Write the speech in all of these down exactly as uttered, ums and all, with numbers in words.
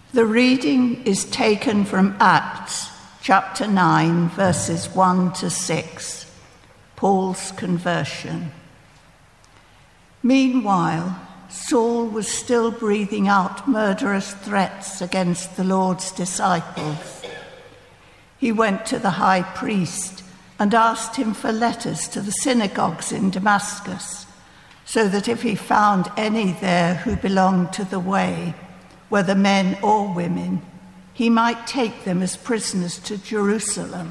The reading is taken from Acts chapter nine, verses one to six, Paul's conversion. Meanwhile, Saul was still breathing out murderous threats against the Lord's disciples. He went to the high priest and asked him for letters to the synagogues in Damascus, so that if he found any there who belonged to the way, whether men or women, he might take them as prisoners to Jerusalem.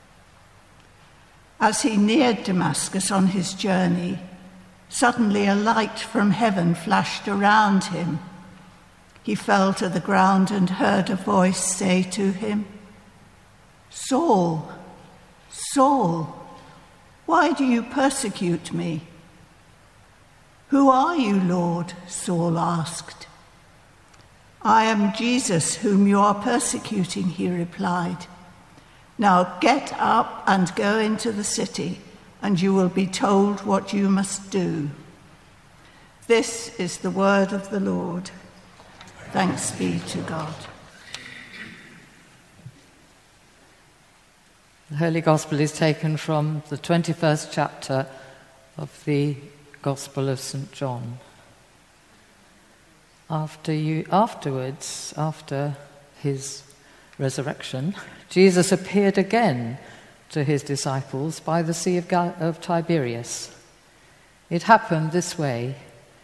As he neared Damascus on his journey, suddenly a light from heaven flashed around him. He fell to the ground and heard a voice say to him, "Saul, Saul, why do you persecute me?" "Who are you, Lord?" Saul asked. "I am Jesus, whom you are persecuting," he replied. "Now get up and go into the city, and you will be told what you must do." This is the word of the Lord. Thanks be to God. The Holy Gospel is taken from the twenty-first chapter of the Gospel of Saint John. After you, afterwards, after his resurrection, Jesus appeared again to his disciples by the Sea of, Gal- of Tiberias. It happened this way.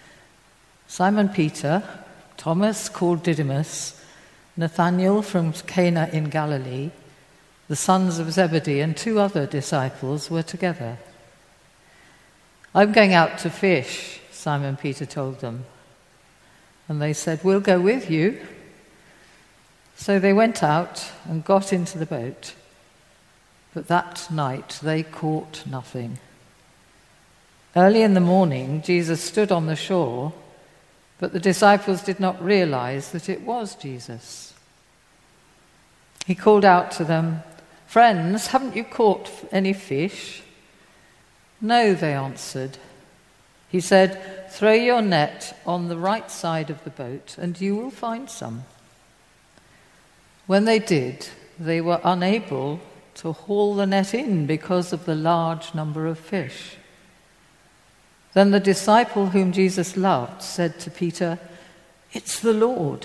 Simon Peter, Thomas called Didymus, Nathanael from Cana in Galilee, the sons of Zebedee, and two other disciples were together. "I'm going out to fish," Simon Peter told them. And they said, "We'll go with you." So they went out and got into the boat. But that night they caught nothing. Early in the morning, Jesus stood on the shore, but the disciples did not realize that it was Jesus. He called out to them, "Friends, haven't you caught any fish?" "No," they answered. He said, "Throw your net on the right side of the boat and you will find some." When they did, they were unable to haul the net in because of the large number of fish. Then the disciple whom Jesus loved said to Peter, "It's the Lord."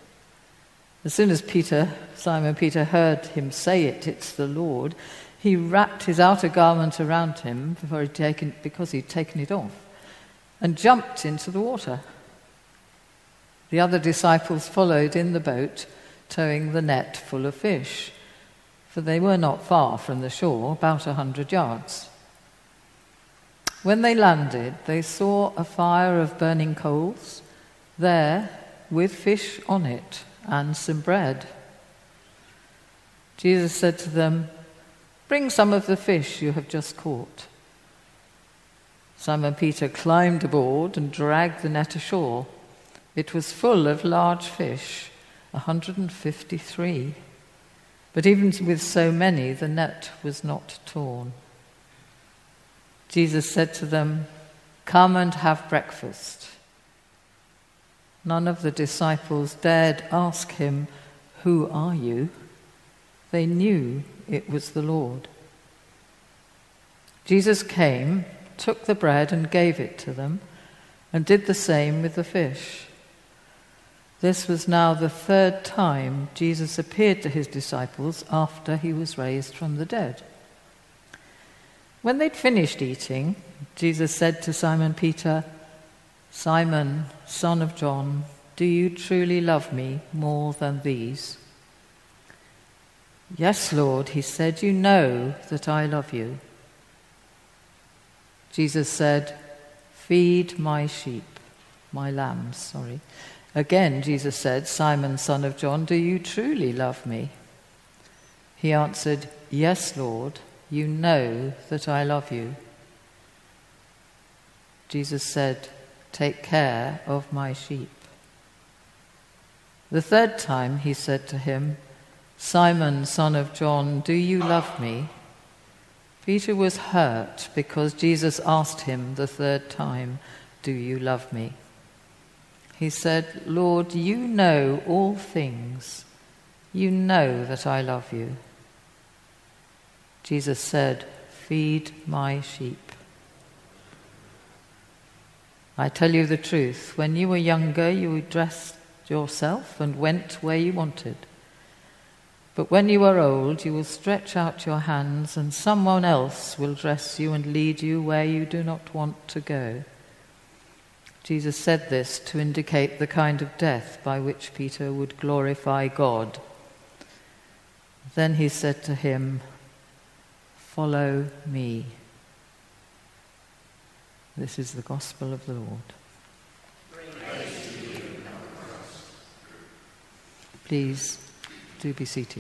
As soon as Peter, Simon Peter, heard him say it, "It's the Lord," he wrapped his outer garment around him before he'd taken, because he'd taken it off, and jumped into the water. The other disciples followed in the boat, towing the net full of fish, for they were not far from the shore, about a hundred yards. When they landed, they saw a fire of burning coals, there with fish on it and some bread. Jesus said to them, "Bring some of the fish you have just caught." Simon Peter climbed aboard and dragged the net ashore. It was full of large fish, one hundred fifty-three. But even with so many, the net was not torn. Jesus said to them, "Come and have breakfast." None of the disciples dared ask him, "Who are you?" They knew it was the Lord. Jesus came, took the bread and gave it to them, and did the same with the fish. This was now the third time Jesus appeared to his disciples after he was raised from the dead. When they'd finished eating, Jesus said to Simon Peter, "Simon, son of John, do you truly love me more than these?" "Yes, Lord," he said, "you know that I love you." Jesus said, "Feed my sheep, my lambs, sorry." Again, Jesus said, "Simon, son of John, do you truly love me?" He answered, "Yes, Lord, you know that I love you." Jesus said, "Take care of my sheep." The third time he said to him, "Simon, son of John, do you love me?" Peter was hurt because Jesus asked him the third time, "Do you love me?" He said, "Lord, you know all things. You know that I love you." Jesus said, "Feed my sheep." I tell you the truth, when you were younger, you dressed yourself and went where you wanted. But when you are old, you will stretch out your hands, and someone else will dress you and lead you where you do not want to go. Jesus said this to indicate the kind of death by which Peter would glorify God. Then he said to him, "Follow me." This is the gospel of the Lord. Praise to you, Please do be seated.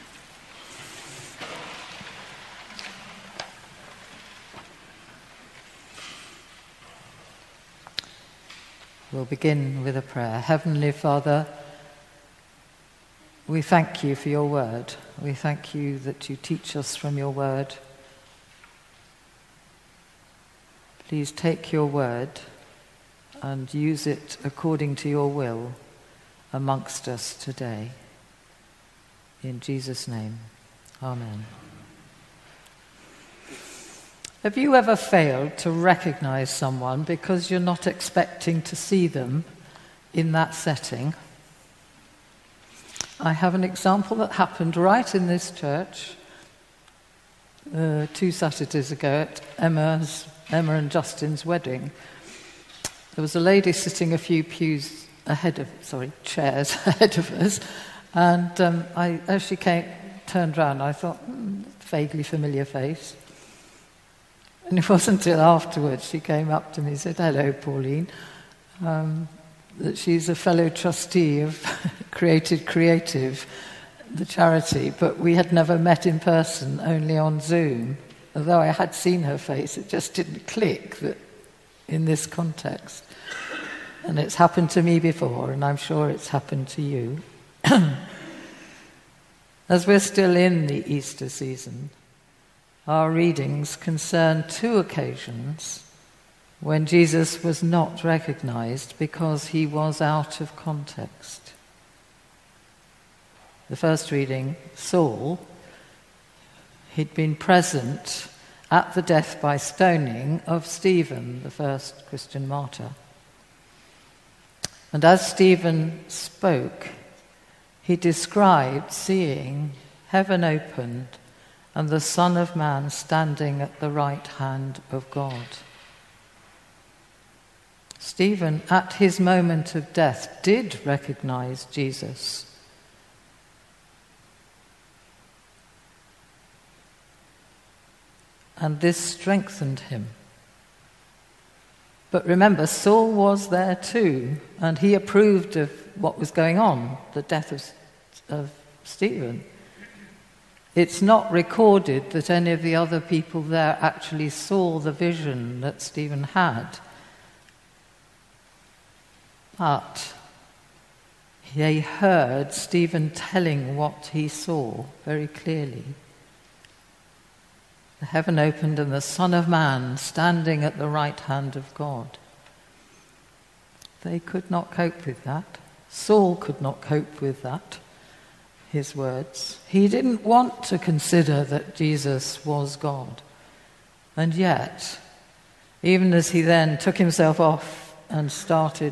We'll begin with a prayer. Heavenly Father, we thank you for your word. We thank you that you teach us from your word. Please take your word and use it according to your will amongst us today. In Jesus' name, amen. Have you ever failed to recognize someone because you're not expecting to see them in that setting? I have an example that happened right in this church uh, two Saturdays ago at Emma's, Emma and Justin's wedding. There was a lady sitting a few pews ahead of, sorry, chairs ahead of us, and um, I, as she came, turned round, I thought, hmm, vaguely familiar face. And it wasn't until afterwards she came up to me and said, "Hello, Pauline," um, that she's a fellow trustee of Created Creative, the charity, but we had never met in person, only on Zoom. Although I had seen her face, it just didn't click that in this context. And it's happened to me before, and I'm sure it's happened to you. As we're still in the Easter season, our readings concern two occasions when Jesus was not recognized because he was out of context. The first reading, Saul, he'd been present at the death by stoning of Stephen, the first Christian martyr. And as Stephen spoke, he described seeing heaven opened and the Son of Man standing at the right hand of God. Stephen, at his moment of death, did recognize Jesus. And this strengthened him. But remember, Saul was there too, and he approved of what was going on, the death of, of Stephen. It's not recorded that any of the other people there actually saw the vision that Stephen had. But they heard Stephen telling what he saw very clearly. The heaven opened and the Son of Man standing at the right hand of God. They could not cope with that. Saul could not cope with that, his words. He didn't want to consider that Jesus was God. And yet, even as he then took himself off and started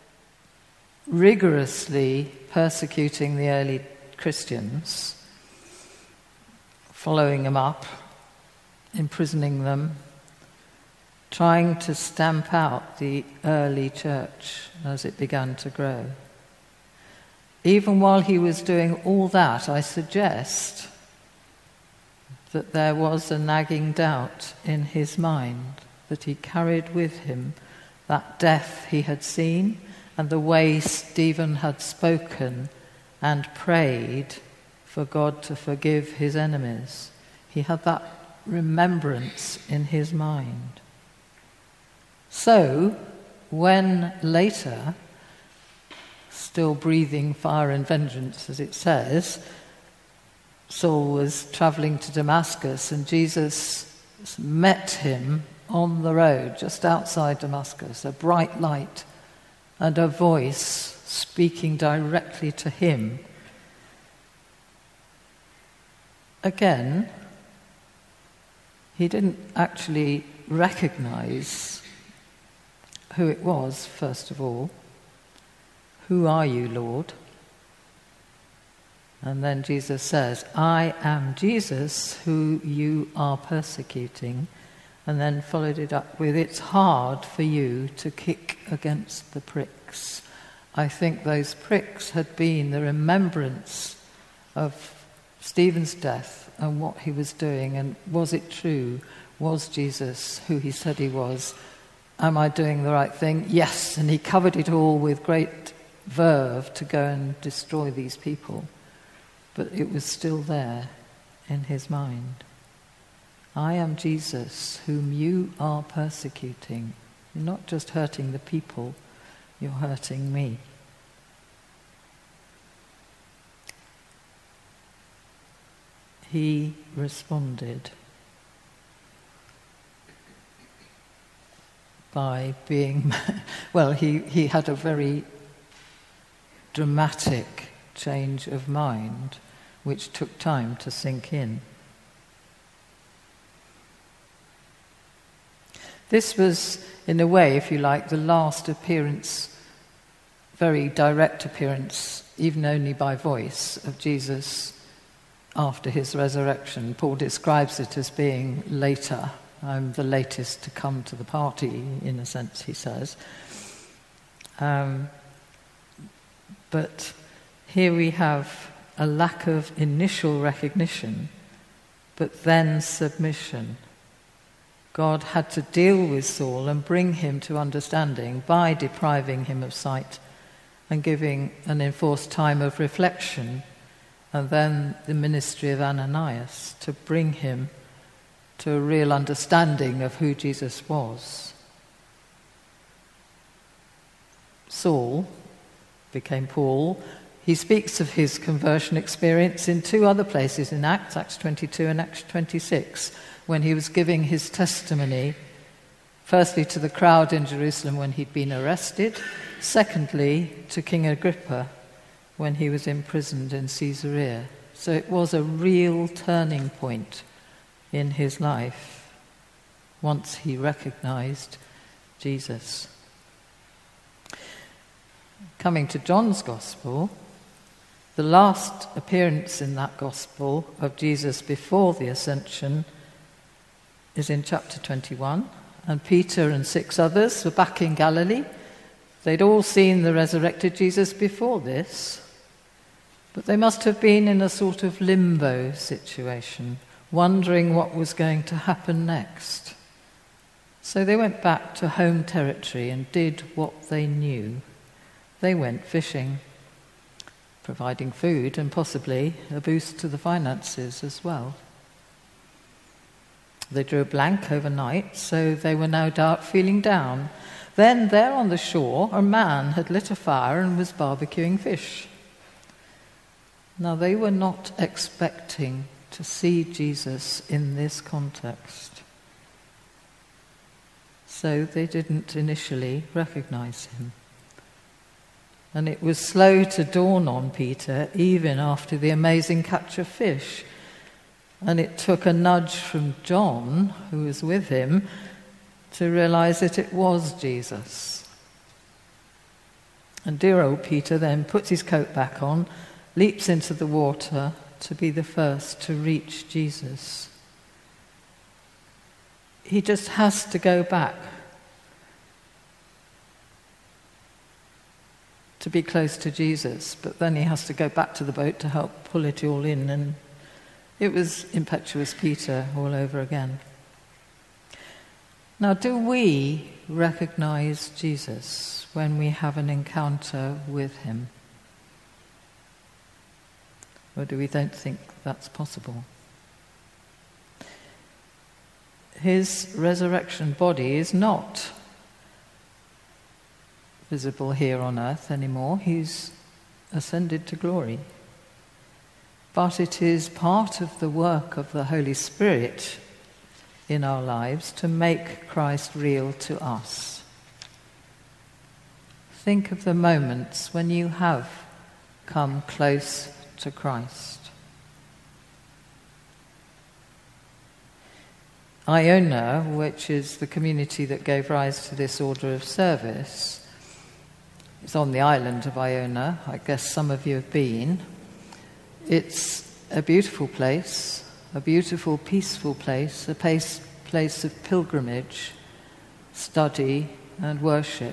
rigorously persecuting the early Christians, following them up, imprisoning them, trying to stamp out the early church as it began to grow. Even while he was doing all that, I suggest that there was a nagging doubt in his mind that he carried with him that death he had seen and the way Stephen had spoken and prayed for God to forgive his enemies. He had that remembrance in his mind. So, when later, still breathing fire and vengeance, as it says, Saul was travelling to Damascus and Jesus met him on the road just outside Damascus. A bright light and a voice speaking directly to him. Again, he didn't actually recognize who it was, first of all. Who are you, Lord? And then Jesus says, I am Jesus who you are persecuting. And then followed it up with, it's hard for you to kick against the pricks. I think those pricks had been the remembrance of Stephen's death and what he was doing, and was it true? Was Jesus who he said he was? Am I doing the right thing? Yes, and he covered it all with great verve to go and destroy these people. But it was still there in his mind. I am Jesus whom you are persecuting. You're not just hurting the people, you're hurting me. He responded by being, well, he, he had a very dramatic change of mind, which took time to sink in. This was, in a way, if you like, the last appearance, very direct appearance, even only by voice, of Jesus after his resurrection. Paul describes it as being later. I'm the latest to come to the party, in a sense, he says. Um, but here we have a lack of initial recognition, but then submission. God had to deal with Saul and bring him to understanding by depriving him of sight and giving an enforced time of reflection, and then the ministry of Ananias to bring him to a real understanding of who Jesus was. Saul became Paul. He speaks of his conversion experience in two other places in Acts, Acts twenty-two and Acts twenty-six, when he was giving his testimony, firstly to the crowd in Jerusalem when he'd been arrested, secondly to King Agrippa when he was imprisoned in Caesarea. So it was a real turning point in his life once he recognized Jesus. Coming to John's Gospel, the last appearance in that Gospel of Jesus before the Ascension is in chapter twenty-one, and Peter and six others were back in Galilee. They'd all seen the resurrected Jesus before this, but they must have been in a sort of limbo situation, wondering what was going to happen next. So they went back to home territory and did what they knew. They went fishing, providing food and possibly a boost to the finances as well. They drew a blank overnight, so they were no doubt feeling down. Then there on the shore, a man had lit a fire and was barbecuing fish. Now they were not expecting to see Jesus in this context, so they didn't initially recognize him. And it was slow to dawn on Peter, even after the amazing catch of fish. And it took a nudge from John, who was with him, to realize that it was Jesus. And dear old Peter then puts his coat back on, leaps into the water to be the first to reach Jesus. He just has to go back to be close to Jesus, but then he has to go back to the boat to help pull it all in, and it was impetuous Peter all over again. Now, do we recognize Jesus when we have an encounter with him? Or do we don't think that's possible? His resurrection body is not visible here on earth anymore. He's ascended to glory. But it is part of the work of the Holy Spirit in our lives to make Christ real to us. think of the moments when you have come close to Christ. Iona, which is the community that gave rise to this order of service, is on the island of Iona. I guess some of you have been. It's a beautiful place, a beautiful, peaceful place, a place, place of pilgrimage, study and worship.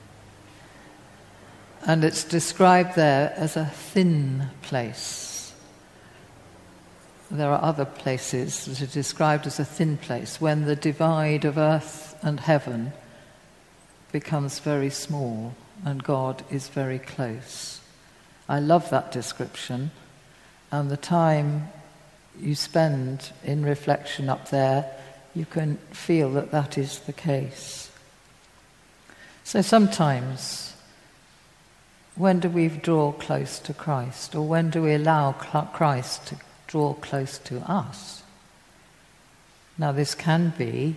And it's described there as a thin place. There are other places that are described as a thin place, when the divide of earth and heaven becomes very small and God is very close. I love that description, and the time you spend in reflection up there, you can feel that that is the case. So sometimes, when do we draw close to Christ, or when do we allow Christ to draw close to us? Now, this can be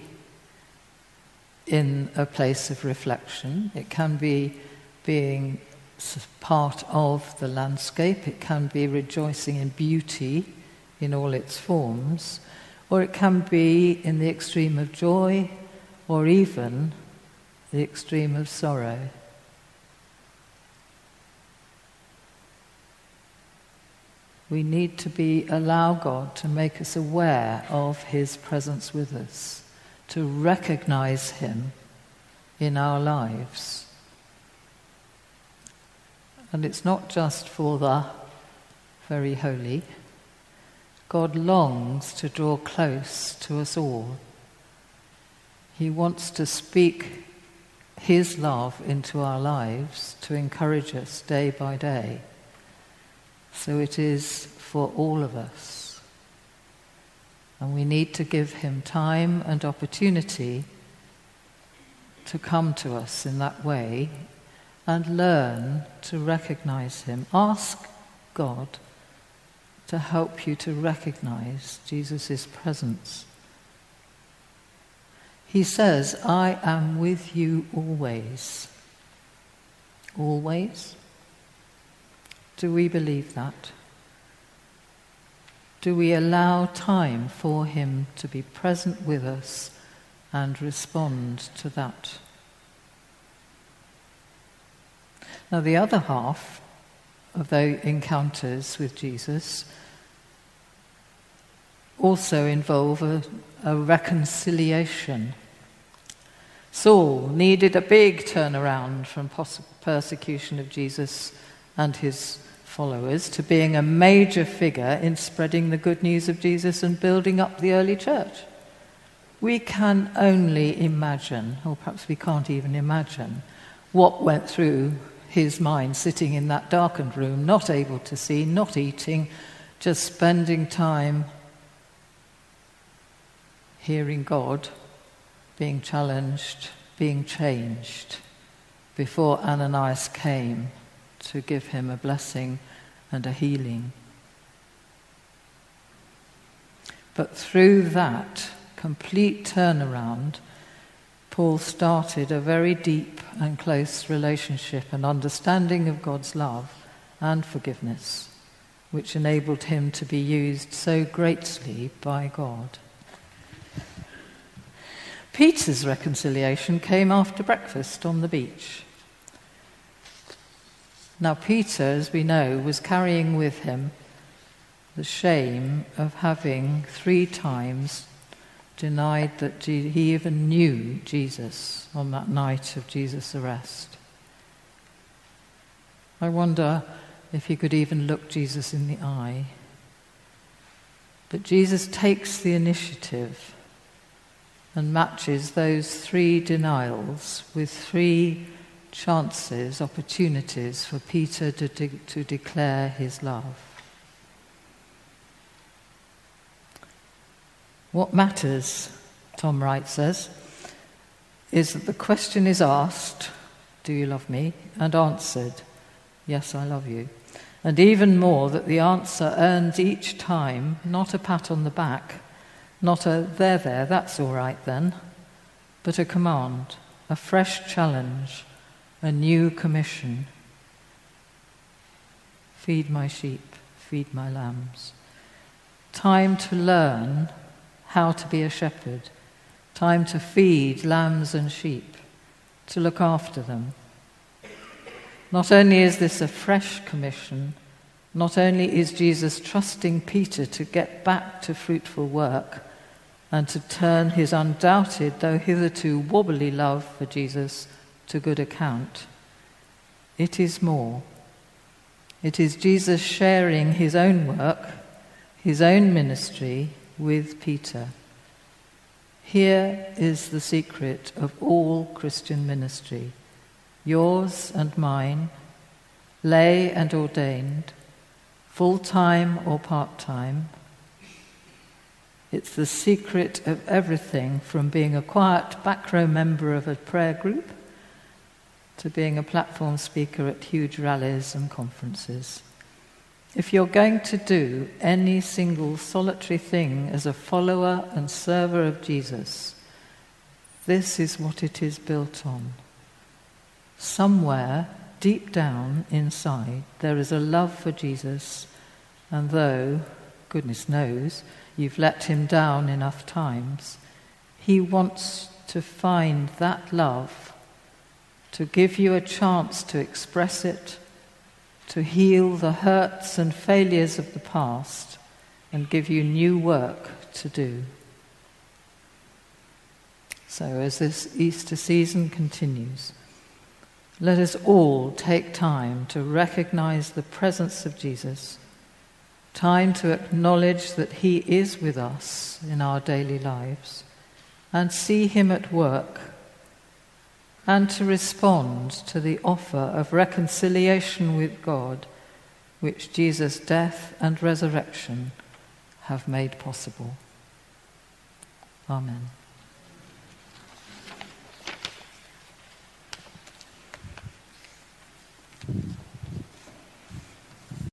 in a place of reflection. It can be being part of the landscape. It can be rejoicing in beauty in all its forms. Or it can be in the extreme of joy, or even the extreme of sorrow. We need to be allow God to make us aware of his presence with us, to recognize him in our lives. And it's not just for the very holy. God longs to draw close to us all. He wants to speak his love into our lives to encourage us day by day. So it is for all of us. And we need to give him time and opportunity to come to us in that way and learn to recognize him. Ask God to help you to recognize Jesus' presence. He says, I am with you always. Always? Do we believe that? Do we allow time for him to be present with us and respond to that? Now, the other half of those encounters with Jesus also involve a, a reconciliation. Saul needed a big turnaround from possible persecution of Jesus and his followers to being a major figure in spreading the good news of Jesus and building up the early church. We can only imagine, or perhaps we can't even imagine, what went through his mind sitting in that darkened room, not able to see, not eating, just spending time hearing God, being challenged, being changed, before Ananias came to give him a blessing and a healing. But through that complete turnaround, Paul started a very deep and close relationship and understanding of God's love and forgiveness, which enabled him to be used so greatly by God. Peter's reconciliation came after breakfast on the beach. Now, Peter, as we know, was carrying with him the shame of having three times denied that he even knew Jesus on that night of Jesus' arrest. I wonder if he could even look Jesus in the eye. But Jesus takes the initiative and matches those three denials with three chances, opportunities for Peter to, de- to declare his love. What matters, Tom Wright says, is that the question is asked, do you love me? And answered, yes, I love you. And even more, that the answer earns each time not a pat on the back, not a there, there, that's all right then, but a command, a fresh challenge, a new commission. Feed my sheep, feed my lambs. Time to learn how to be a shepherd. Time to feed lambs and sheep, to look after them. Not only is this a fresh commission, not only is Jesus trusting Peter to get back to fruitful work and to turn his undoubted, though hitherto wobbly love for Jesus to good account, it is more. It is Jesus sharing his own work, his own ministry with Peter. Here is the secret of all Christian ministry, yours and mine, lay and ordained, full-time or part-time. It's the secret of everything from being a quiet back row member of a prayer group to being a platform speaker at huge rallies and conferences. If you're going to do any single solitary thing as a follower and server of Jesus, this is what it is built on. Somewhere, deep down inside, there is a love for Jesus, and though, goodness knows, you've let him down enough times, he wants to find that love, to give you a chance to express it, to heal the hurts and failures of the past and give you new work to do. So as this Easter season continues, let us all take time to recognize the presence of Jesus, time to acknowledge that he is with us in our daily lives and see him at work, and to respond to the offer of reconciliation with God, which Jesus' death and resurrection have made possible. Amen.